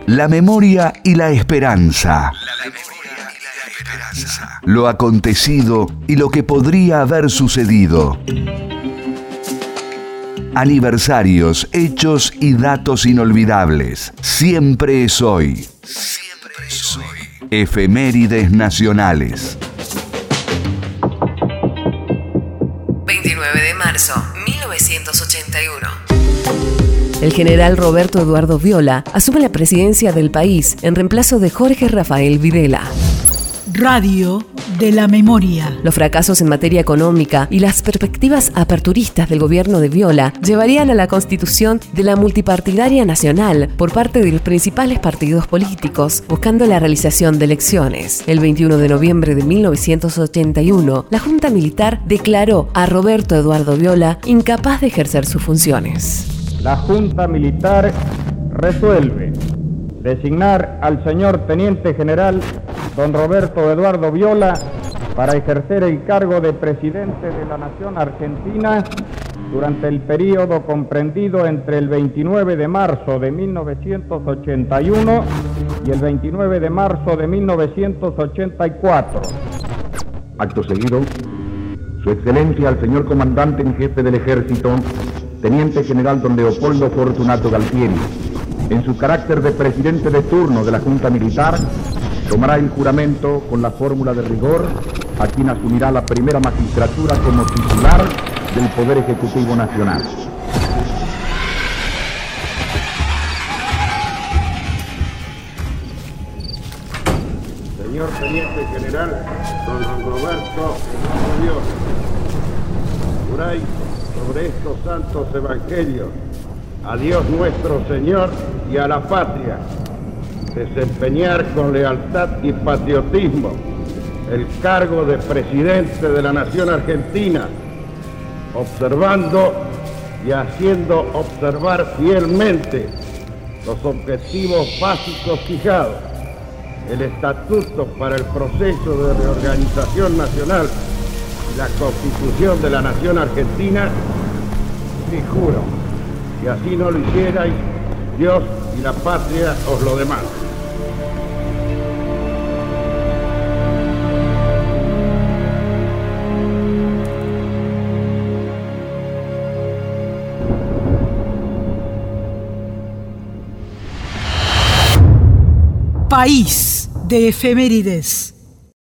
La memoria y la esperanza. Lo acontecido y lo que podría haber sucedido. Aniversarios, hechos y datos inolvidables. Siempre es hoy. Siempre es hoy. Efemérides nacionales. 29 de marzo, 1981. El general Roberto Eduardo Viola asume la presidencia del país en reemplazo de Jorge Rafael Videla. Radio de la memoria. Los fracasos en materia económica y las perspectivas aperturistas del gobierno de Viola llevarían a la constitución de la multipartidaria nacional por parte de los principales partidos políticos, buscando la realización de elecciones. El 21 de noviembre de 1981, la Junta Militar declaró a Roberto Eduardo Viola incapaz de ejercer sus funciones. La Junta Militar resuelve designar al señor Teniente General don Roberto Eduardo Viola para ejercer el cargo de presidente de la Nación Argentina durante el período comprendido entre el 29 de marzo de 1981 y el 29 de marzo de 1984. Acto seguido, Su Excelencia el señor Comandante en Jefe del Ejército, Teniente General don Leopoldo Fortunato Galtieri, en su carácter de presidente de turno de la Junta Militar, tomará el juramento con la fórmula de rigor, a quien asumirá la primera magistratura como titular del Poder Ejecutivo Nacional. Señor Teniente General, don Roberto Eduardo Viola, juráis sobre estos santos evangelios a Dios nuestro Señor y a la patria, desempeñar con lealtad y patriotismo el cargo de presidente de la Nación Argentina, observando y haciendo observar fielmente los objetivos básicos fijados, el estatuto para el proceso de reorganización nacional y la Constitución de la Nación Argentina, y juro, si así no lo hicierais, Dios y la patria os lo demandan. País de efemérides.